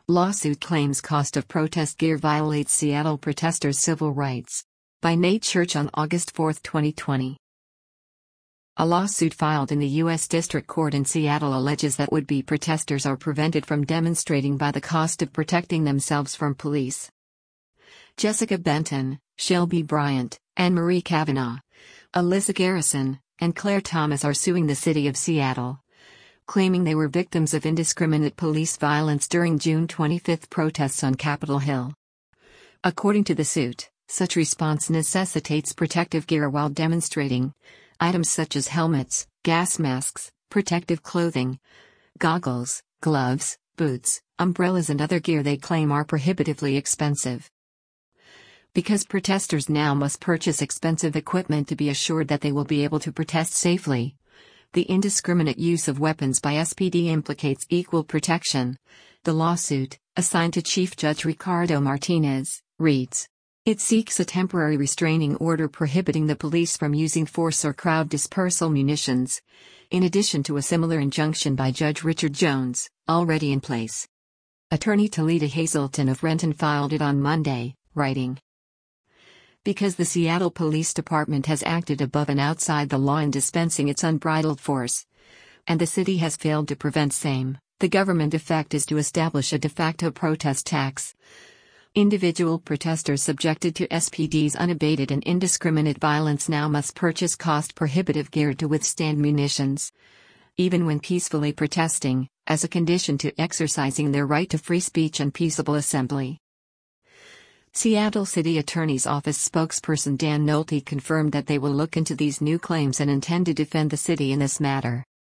Lawsuit claims cost of protest gear violates Seattle protesters' civil rights. By Nate Church on August 4, 2020. A lawsuit filed in the U.S. District Court in Seattle alleges that would-be protesters are prevented from demonstrating by the cost of protecting themselves from police. Jessica Benton, Shelby Bryant, Anne-Marie Kavanaugh, Alyssa Garrison, and Claire Thomas are suing the city of Seattle, claiming they were victims of indiscriminate police violence during June 25 protests on Capitol Hill. According to the suit, such response necessitates protective gear while demonstrating. Items such as helmets, gas masks, protective clothing, goggles, gloves, boots, umbrellas and other gear they claim are prohibitively expensive. Because protesters now must purchase expensive equipment to be assured that they will be able to protest safely, the indiscriminate use of weapons by SPD implicates equal protection. The lawsuit, assigned to Chief Judge Ricardo Martinez, reads. It seeks a temporary restraining order prohibiting the police from using force or crowd dispersal munitions, in addition to a similar injunction by Judge Richard Jones, already in place. Attorney Talita Hazelton of Renton filed it on Monday, writing, because the Seattle Police Department has acted above and outside the law in dispensing its unbridled force, and the city has failed to prevent same, the government effect is to establish a de facto protest tax. Individual protesters subjected to SPD's unabated and indiscriminate violence now must purchase cost-prohibitive gear to withstand munitions, even when peacefully protesting, as a condition to exercising their right to free speech and peaceable assembly. Seattle City Attorney's Office spokesperson Dan Nolte confirmed that they will look into these new claims and intend to defend the city in this matter.